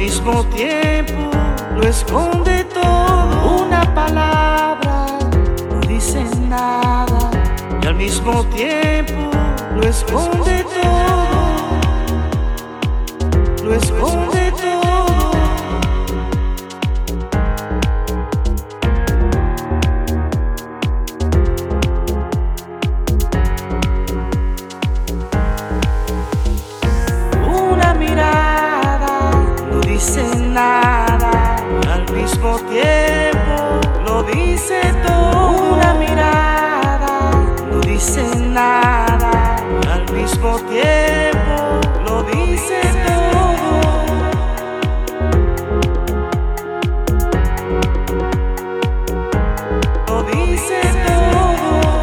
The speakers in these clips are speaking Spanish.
mismo tiempo lo esconde todo. Una palabra no dice nada y al mismo tiempo lo esconde todo. Lo esconde todo. Una mirada no dice nada y al mismo tiempo lo dice todo. Una mirada no dice nada y al mismo tiempo lo dice todo. Lo dice todo.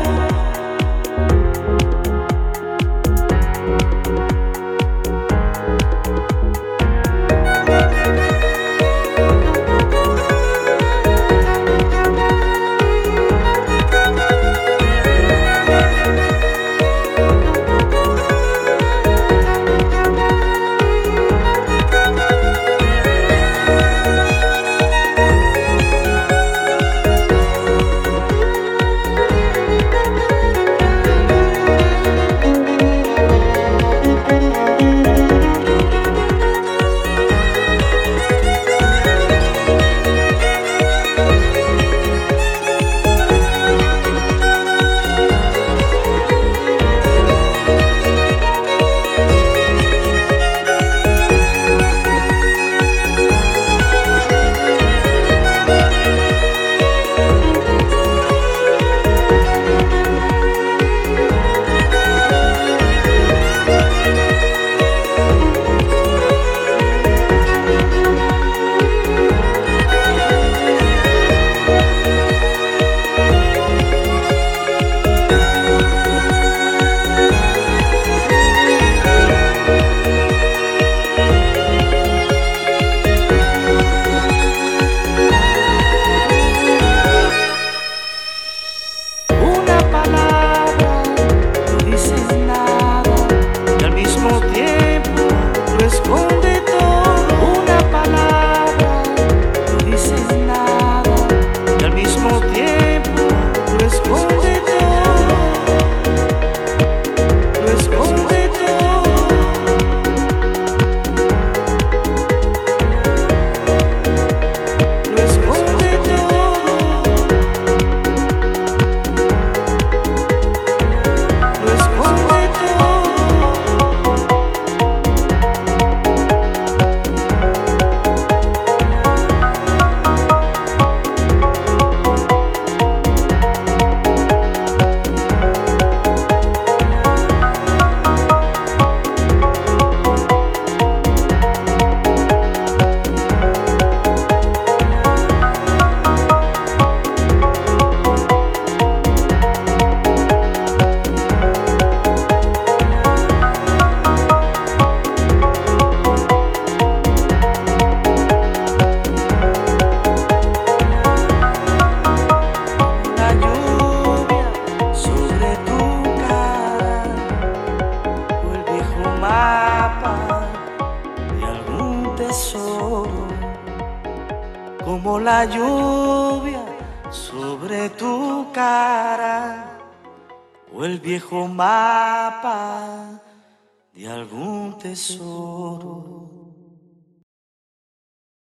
Como la lluvia sobre tu cara o el viejo mapa de algún tesoro.